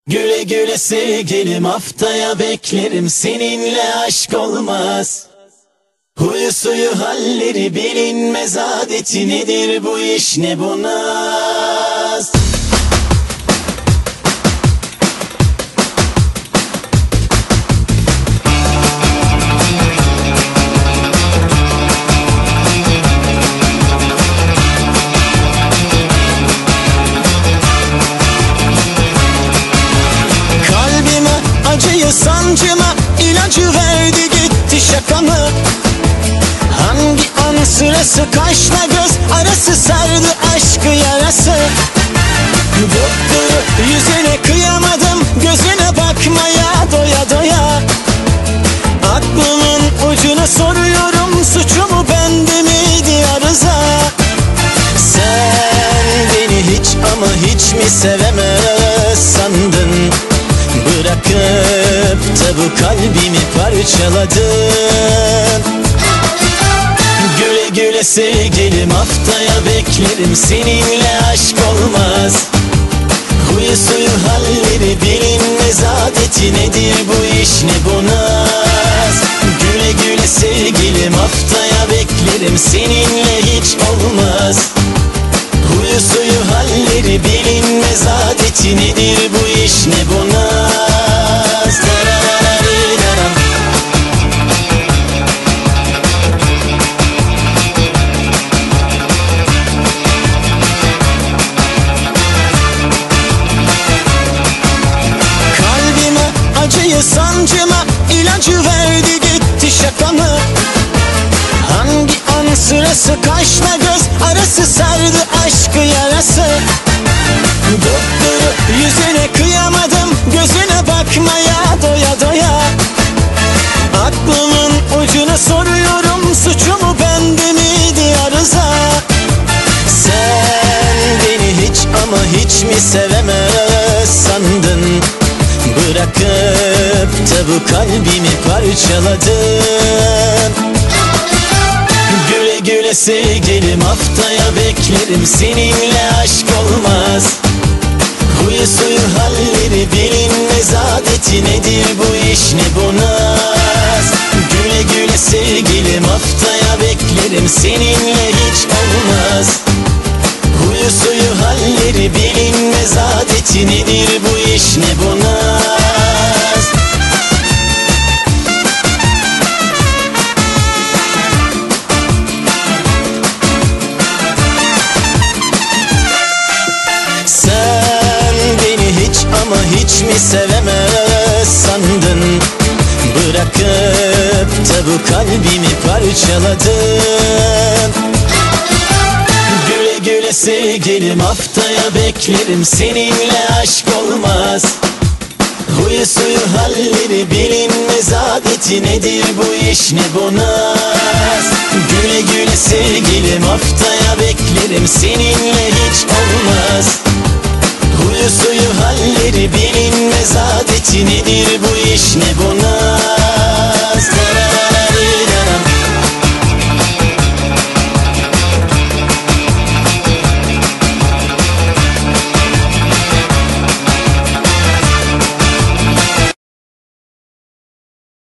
Güle güle sevgilim, haftaya beklerim, seninle aşk olmaz. Huyu suyu halleri bilinmez, adeti nedir bu iş ne bu naz. Acıyı sancıma ilacı verdi gitti şaka mı? Hangi an sırası, kaşla göz arası sardı aşkı yarası. Doktoru yüzüne kıyamadım, gözüne bakmaya doya doya. Aklımın ucuna soruyorum, suçu mu bende miydi arıza? Sen beni hiç ama hiç mi sevemez sandın? Bırakıp da bu kalbimi parçaladın. Güle güle sevgilim, haftaya beklerim, seninle aşk olmaz. Huyu suyu halleri bilinmez, adeti nedir bu iş ne bu naz. Güle güle sevgilim, haftaya beklerim, seninle hiç olmaz. Huyu suyu halleri bilinmez, adeti nedir bu iş ne bu naz. Kalbime acıyı sancıma ilacı verdi gitti şaka mı? Hangi an sırası, kaşla göz arası sardı aşkı yarası. Doktoru yüzüne kıyamadım, gözüne bakmaya doya doya. Aklımın ucuna soruyorum, suçu mu bende miydi arıza? Sen beni hiç ama hiç mi sevemez sandın? Bırakıp da bu kalbimi parçaladın. Güle güle sevgilim, haftaya beklerim, seninle aşk olmaz. Huyu suyu halleri bilinmez, adeti nedir bu iş ne bu naz. Güle güle sevgilim, haftaya beklerim, seninle hiç olmaz. Huyu suyu halleri bilinmez, adeti nedir bu iş ne bu naz. Sen beni hiç ama hiç mi sevemez sandın? Bırakıp da bu kalbimi parçaladın. Güle güle sevgilim, haftaya beklerim, seninle aşk olmaz. Huyu suyu halleri bilinmez, adeti nedir bu iş ne bu naz. Güle güle sevgilim, haftaya beklerim, seninle hiç olmaz. Huyu suyu halleri bilinmez, adeti nedir bu iş ne bu naz.